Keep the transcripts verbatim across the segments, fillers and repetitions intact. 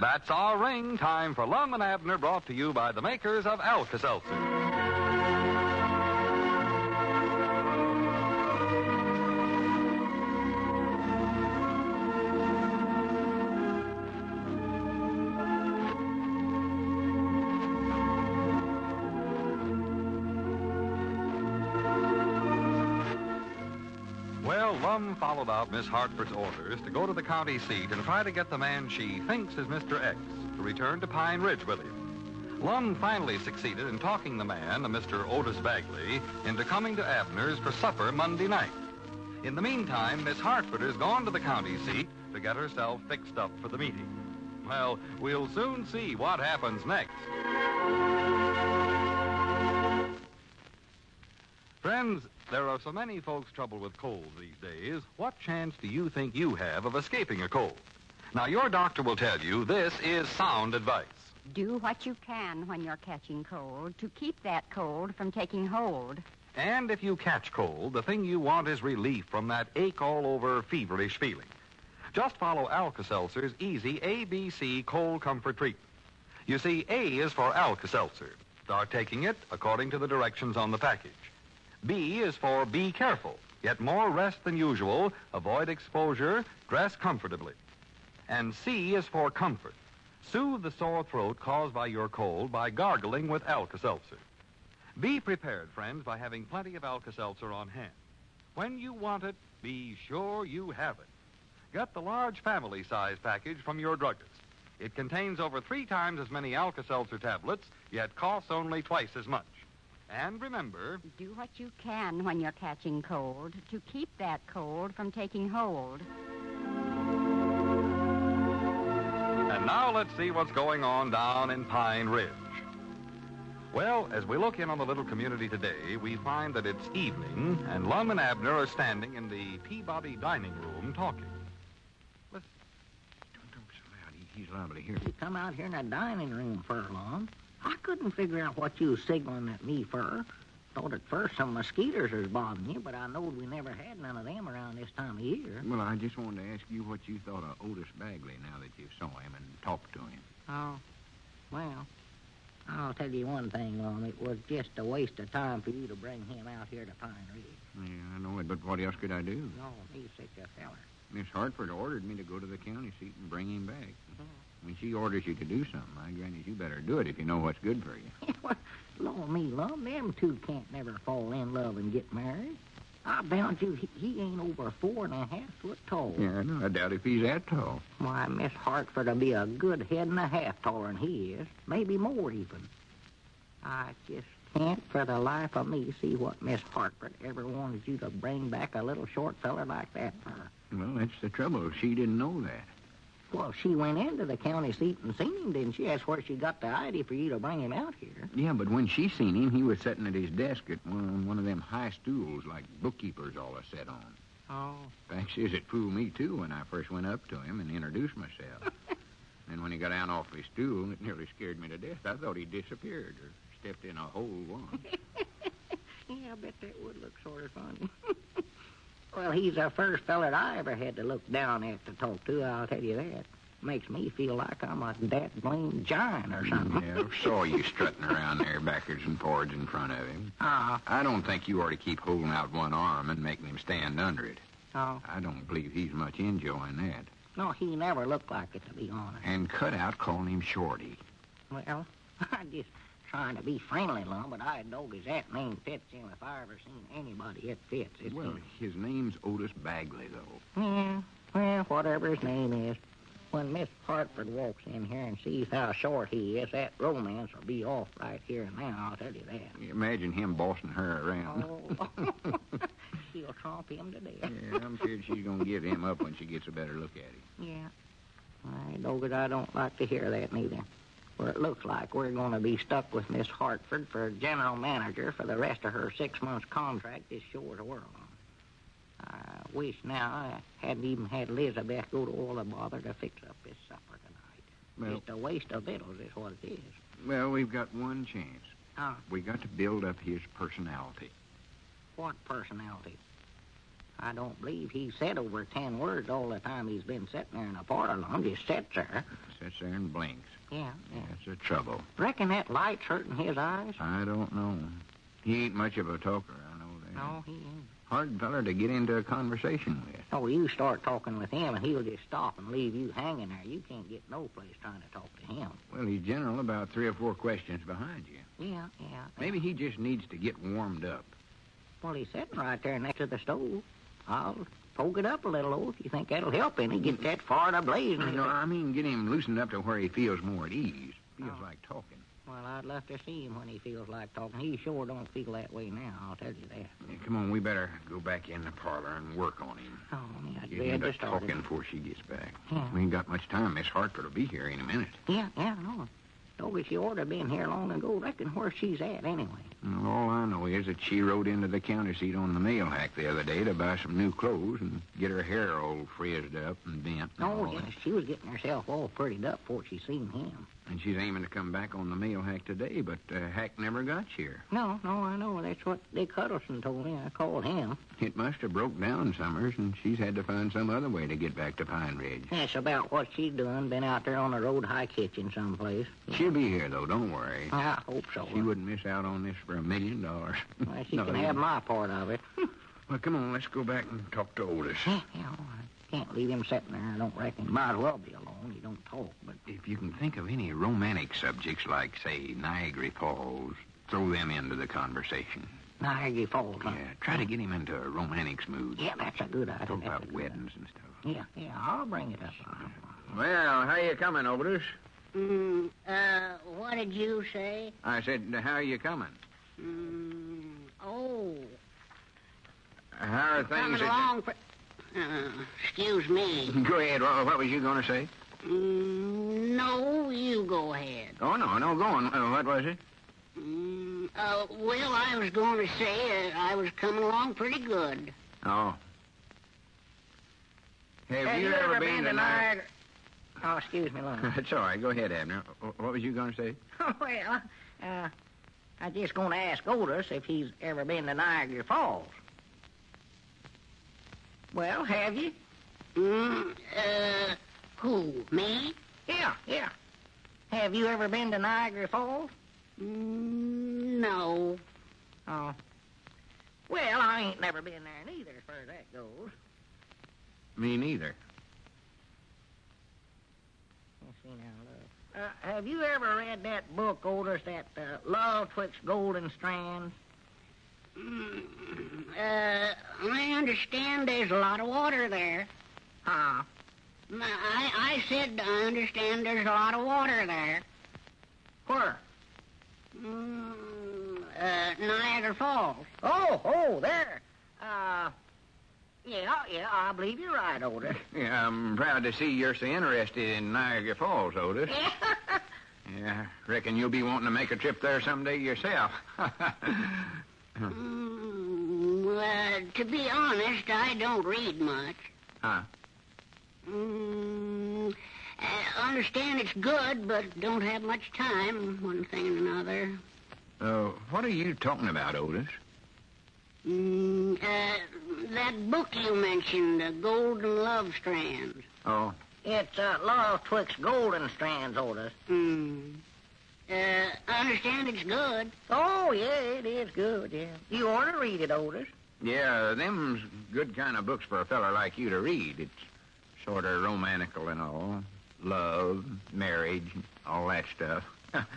That's our ring. Time for Lum and Abner, brought to you by the makers of Alka-Seltzer. Well, Lum followed out Miss Hartford's orders to go to the county seat and try to get the man she thinks is Mister X to return to Pine Ridge with him. Lum finally succeeded in talking the man, a Mister Otis Bagley, into coming to Abner's for supper Monday night. In the meantime, Miss Hartford has gone to the county seat to get herself fixed up for the meeting. Well, we'll soon see what happens next. Friends, there are so many folks troubled with colds these days. What chance do you think you have of escaping a cold? Now, your doctor will tell you this is sound advice. Do what you can when you're catching cold to keep that cold from taking hold. And if you catch cold, the thing you want is relief from that ache-all-over feverish feeling. Just follow Alka-Seltzer's easy A B C cold comfort treatment. You see, A is for Alka-Seltzer. Start taking it according to the directions on the package. B is for be careful. Get more rest than usual. Avoid exposure. Dress comfortably. And C is for comfort. Soothe the sore throat caused by your cold by gargling with Alka-Seltzer. Be prepared, friends, by having plenty of Alka-Seltzer on hand. When you want it, be sure you have it. Get the large family-size package from your druggist. It contains over three times as many Alka-Seltzer tablets, yet costs only twice as much. And remember, do what you can when you're catching cold to keep that cold from taking hold. And now let's see what's going on down in Pine Ridge. Well, as we look in on the little community today, we find that it's evening, and Lum and Abner are standing in the Peabody dining room talking. Listen. Don't talk so loud. He, he's liable to hear. You come out here in the dining room for, Lum. I couldn't figure out what you was signaling at me for. Thought at first some mosquitoes was bothering you, but I knowed we never had none of them around this time of year. Well, I just wanted to ask you what you thought of Otis Bagley now that you saw him and talked to him. Oh, well, I'll tell you one thing, Lum. It was just a waste of time for you to bring him out here to Pine Ridge. Yeah, I know it, but what else could I do? No, he's such a feller. Miss Hartford ordered me to go to the county seat and bring him back. Mm-hmm. When she orders you to do something, I granted you better do it if you know what's good for you. Well, Lord me, Lum, them two can't never fall in love and get married. I bound you, he, he ain't over four and a half foot tall. Yeah, I know. I doubt if he's that tall. Why, Miss Hartford'll be a good head and a half taller than he is. Maybe more, even. I just can't for the life of me see what Miss Hartford ever wanted you to bring back a little short feller like that for. Well, that's the trouble. She didn't know that. Well, she went into the county seat and seen him, didn't she? That's where she got the idea for you to bring him out here. Yeah, but when she seen him, he was sitting at his desk at one, one of them high stools like bookkeepers all are set on. Oh. Fact is, it fooled me, too, when I first went up to him and introduced myself. And when he got down off his stool, it nearly scared me to death. I thought he disappeared or stepped in a hole once. Yeah, I bet that would look sort of funny. Well, he's the first feller I ever had to look down at to talk to, I'll tell you that. Makes me feel like I'm a dat blamed giant or something. Yeah, I saw you strutting around there backwards and forwards in front of him. Oh. I don't think you ought to keep holding out one arm and making him stand under it. Oh. I don't believe he's much enjoying that. No, he never looked like it, to be honest. And cut out calling him Shorty. Well, I just trying to be friendly, Lum, but I know his that name fits him if I ever seen anybody it fits. It's Well, him. his name's Otis Bagley, though. Yeah, well, whatever his name is. When Miss Hartford walks in here and sees how short he is, that romance will be off right here and now, I'll tell you that. Imagine him bossing her around. Oh, she'll tromp him to death. Yeah, I'm sure she's going to give him up when she gets a better look at him. Yeah. I know that I don't like to hear that neither. For it looks like we're going to be stuck with Miss Hartford for general manager for the rest of her six months contract this shore the world on. I wish now I hadn't even had Elizabeth go to all the bother to fix up this supper tonight. Well, Just a waste of victuals is what it is. Well, we've got one chance. Oh. We got to build up his personality. What personality? I don't believe he's said over ten words all the time he's been sitting there in the parlor long. Just sits there. Sits there and blinks. Yeah, yeah. That's the trouble. Reckon that light's hurting his eyes? I don't know. He ain't much of a talker, I know that. No, he ain't. Hard feller to get into a conversation with. Oh, you start talking with him, and he'll just stop and leave you hanging there. You can't get no place trying to talk to him. Well, he's general about three or four questions behind you. Yeah, yeah. Maybe he just needs to get warmed up. Well, he's sitting right there next to the stove. I'll poke it up a little, old, if you think that'll help any. Get that far to blazing. No, I mean get him loosened up to where he feels more at ease. Feels Oh. like talking. Well, I'd love to see him when he feels like talking. He sure don't feel that way now, I'll tell you that. Yeah, come on, we better go back in the parlor and work on him. Oh, yeah, I'd Get be him to to start talking it. before she gets back. Yeah. We ain't got much time. Miss Hartford will be here in a minute. Yeah, yeah, no. Told she ought to been here long ago. Reckon where she's at, anyway. Well, all I know is that she rode into the county seat on the mail hack the other day to buy some new clothes and get her hair all frizzed up and bent. and Oh, all yes, that. she was getting herself all prettied up before she seen him. And she's aiming to come back on the mail hack today, but uh, Hack never got here. No, no, I know. That's what Dick Huddleston told me. I called him. It must have broke down Summers, and she's had to find some other way to get back to Pine Ridge. That's about what she's doing. Been out there on the road high kitchen someplace. She'll be here, though, don't worry. I hope so. She wouldn't miss out on this for a million dollars. Well, she No, can you- have my part of it. Well, come on, let's go back and talk to Otis. Yeah, yeah, all right. Can't leave him sitting there. I don't reckon. Might as well be alone. He don't talk, but... If you can think of any romantic subjects like, say, Niagara Falls, throw them into the conversation. Niagara Falls, huh? Yeah, try to get him into a romantic mood. Yeah, that's a good idea. Talk That's a about good weddings and stuff. idea. Yeah, yeah, I'll bring it up. Well, how you coming, Otis? Mm, uh, what did you say? I said, how you coming? Mm, oh, How are coming things? at- along. For, uh, excuse me. Go ahead. What, what was you going to say? Mm, no, you go ahead. Oh, no, no, go on. Uh, what was it? Mm, uh, well, I was going to say uh, I was coming along pretty good. Oh. Have, Have you, ever been, to Niagara? Niagara? Oh, excuse me, Lon. That's all right. Go ahead, Abner. Wh- What was you going to say? Well, uh, I just going to ask Otis if he's ever been to Niagara Falls. Well, have you? Mm, uh, who, me? Yeah, yeah. Have you ever been to Niagara Falls? Mm, no. Oh. Well, I ain't never been there neither, as far as that goes. Me neither. Let's see now, look. Uh, have you ever read that book, Otis, that uh, Love Twixt Golden Strands? Mm, uh, I understand there's a lot of water there. Huh? I, I said I understand there's a lot of water there. Where? Mm, uh, Niagara Falls. Oh, oh, there. Uh, yeah, yeah, I believe you're right, Otis. Yeah, I'm proud to see you're so interested in Niagara Falls, Otis. Yeah, reckon you'll be wanting to make a trip there someday yourself. Mm, uh, to be honest, I don't read much. Huh? Mm, I understand it's good, but don't have much time, one thing and another. Uh, what are you talking about, Otis? Mm, uh, that book you mentioned, uh, Golden Love Strands. Oh, It's uh, Love Twixt Golden Strands, Otis. Hmm. Uh, I understand it's good. Oh, yeah, it is good, yeah. You ought to read it, Otis. yeah, them's good kind of books for a feller like you to read. It's sort of romantical and all. Love, marriage, all that stuff.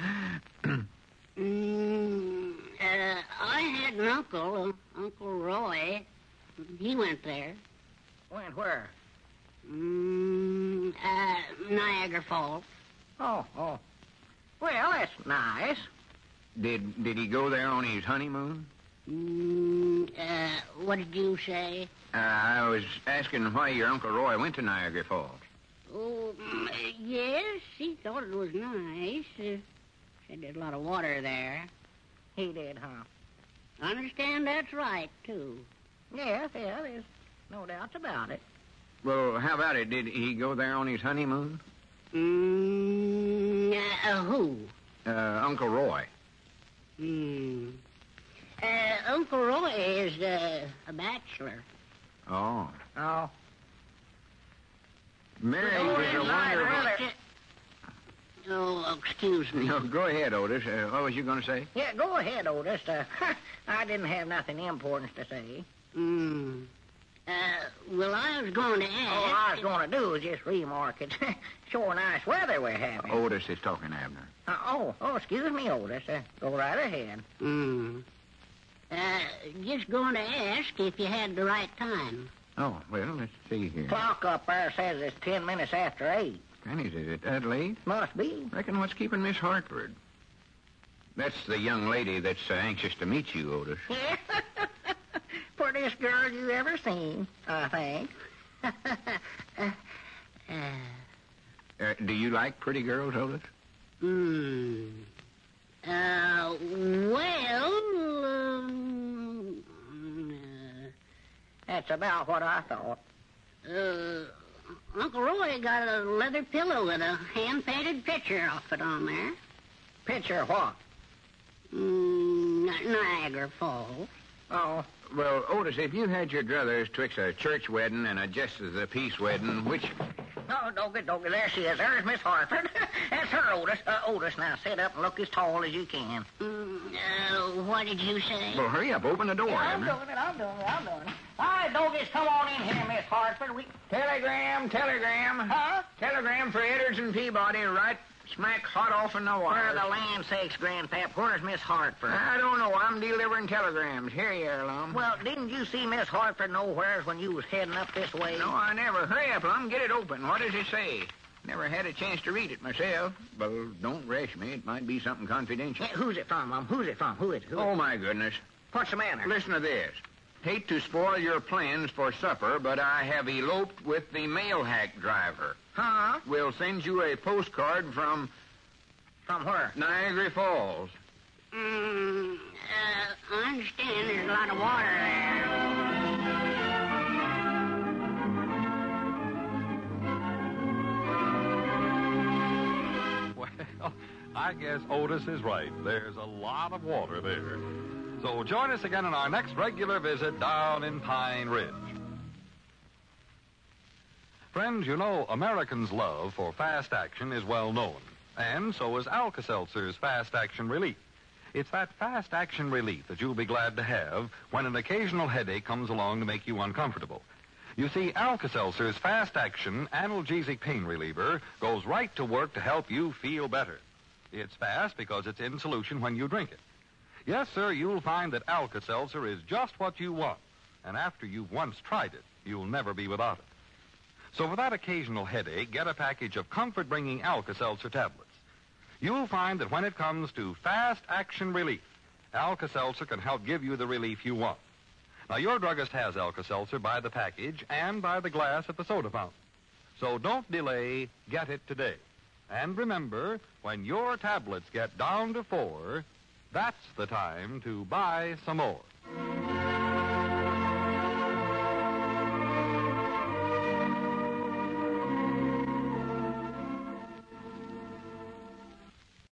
Mm, uh, I had an uncle, uh, Uncle Roy. He went there. Went where? Mm, uh, Niagara Falls. Oh, oh. Well, that's nice. Did did he go there on his honeymoon? Mm, uh, what did you say? Uh, I was asking why your Uncle Roy went to Niagara Falls. Oh, mm, yes, he thought it was nice. Uh, said there's a lot of water there. He did, huh? I understand that's right, too. Yes, yeah, there's no doubts about it. Well, how about it? Did he go there on his honeymoon? Mm, uh, who? Uh, Uncle Roy. Hmm. Uh, Uncle Roy is uh, a bachelor. Oh. Oh. Marriage Oh, is a it's wonderful... rather- Oh, excuse me. No, go ahead, Otis. Uh, what was you going to say? Yeah, go ahead, Otis. Uh, I didn't have nothing important to say. Hmm. Uh, well, I was going to ask... All I was going to do was just remark it's sure nice weather we're having. Otis is talking, Abner. Uh, oh, oh, excuse me, Otis. Uh, go right ahead. Hmm. Uh, just going to ask if you had the right time. Oh, well, let's see here. Clock up there says it's ten minutes after eight. Pennies, is it that late? Must be. Reckon what's keeping Miss Hartford? That's the young lady that's uh, anxious to meet you, Otis. Prettiest girl you ever seen, I think. uh, Uh, do you like pretty girls, Otis? Hmm. Uh, well, um, That's about what I thought. uh, uh, Uncle Roy got a leather pillow with a hand-painted picture of it on there. Picture what? Mm, Ni- Niagara Falls. Oh, Well, Otis, if you had your druthers twixt a church wedding and a justice of the peace wedding, which... no, Doggy, Doggy, there she is. There's Miss Hartford. That's her, Otis. Uh, Otis, now sit up and look as tall as you can. Mm, uh, what did you say? Well, hurry up. Open the door, I'm Abner. doing it, I'm doing it, I'm doing it. All right, Doggies, come on in here, Miss Hartford. We... Telegram, telegram. Huh? Telegram for Edwards and Peabody, right smack hot off in the Where wire. the land sakes, Grandpap, where's Miss Hartford? I don't know. I'm delivering telegrams. Here you are, Lum. Well, didn't you see Miss Hartford nowheres when you was heading up this way? No, I never. Hurry up, Lum. Get it open. What does it say? Never had a chance to read it myself. Well, don't rush me. It might be something confidential. Hey, who's it from, Mom? Who's it from? Who is it? Who Oh, my goodness. What's the matter? Listen to this. Hate to spoil your plans for supper, but I have eloped with the mail hack driver. Huh? We'll send you a postcard from From where? Niagara Falls. Mm, uh, I understand there's a lot of water there. Well, I guess Otis is right. There's a lot of water there. So join us again on our next regular visit down in Pine Ridge. Friends, you know, Americans' love for fast action is well known. And so is Alka-Seltzer's Fast Action Relief. It's that fast action relief that you'll be glad to have when an occasional headache comes along to make you uncomfortable. You see, Alka-Seltzer's Fast Action Analgesic Pain Reliever goes right to work to help you feel better. It's fast because it's in solution when you drink it. Yes, sir, you'll find that Alka-Seltzer is just what you want. And after you've once tried it, you'll never be without it. So for that occasional headache, get a package of comfort-bringing Alka-Seltzer tablets. You'll find that when it comes to fast action relief, Alka-Seltzer can help give you the relief you want. Now, your druggist has Alka-Seltzer by the package and by the glass at the soda fountain. So don't delay, get it today. And remember, when your tablets get down to four, that's the time to buy some more.